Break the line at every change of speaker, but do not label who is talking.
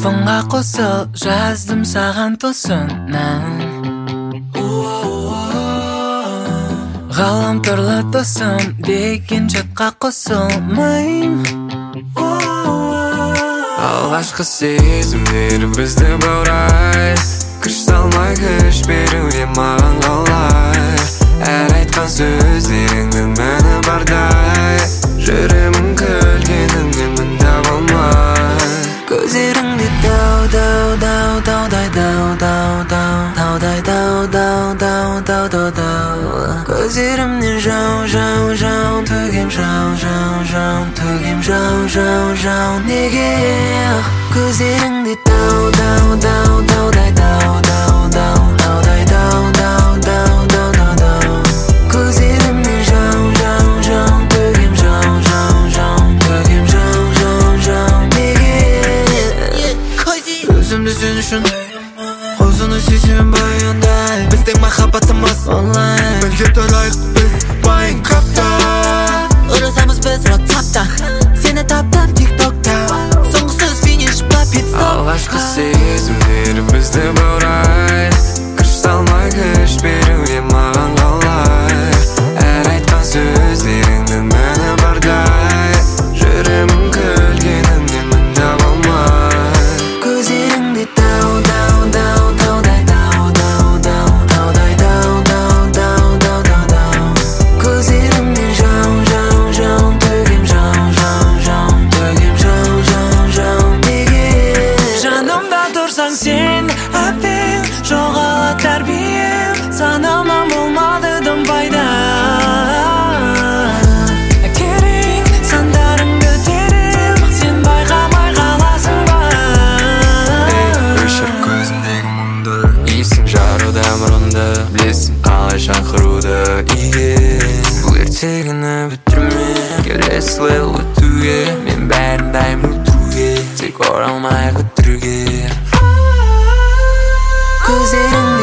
телефонға қосыл, жаздым саған тосыннан. Ғаламторлы досым деген чатқа қосылмайым. Алғашқы сезімдер бізді баурай, күш салмай күш беруде маған қалай. Әр айтқан сөздеріңді мәні бардай, жүремін күлгеніңнен мін таба алмай. Көздеріңде таудай көздерімнен жау төгем жау неге. Көздеріңде таудай көздерімнен жау төгем жау неге. Өзімді сен үшін қозыны сеземін баяндай, біздің махаббатымыз онлайн. Бірге тұрайық біз Майнкрафтта, ұрысамыз біз WhatsAppта, сені таптым TikTokта, соңғы сөз финиш па питстоп. Алғашқы сезімдер бізді баурай, күш салмай күш беруде маған қалай. Әр айтқан сөздеріңді мәні бардай, жүремін күлгеніңнен мін таба алмай. Көздеріңде көздерімнен жау төгем жау неге. Жанымда тұрсаң сен әбден, жоғала тәрбием, санамнан болмады дым пайда. Керек сандарыңды терем, сен байқамай қаласың ба. Өшір көзіндегі мұңды, есің жаруда мұрынды, білесің қалай шақыруды иге. Бұл ертегіні бітірме, келесі лел өтуге, мен бәрін дайым өтуге, тек оралмай өтіруге. Көздеріңде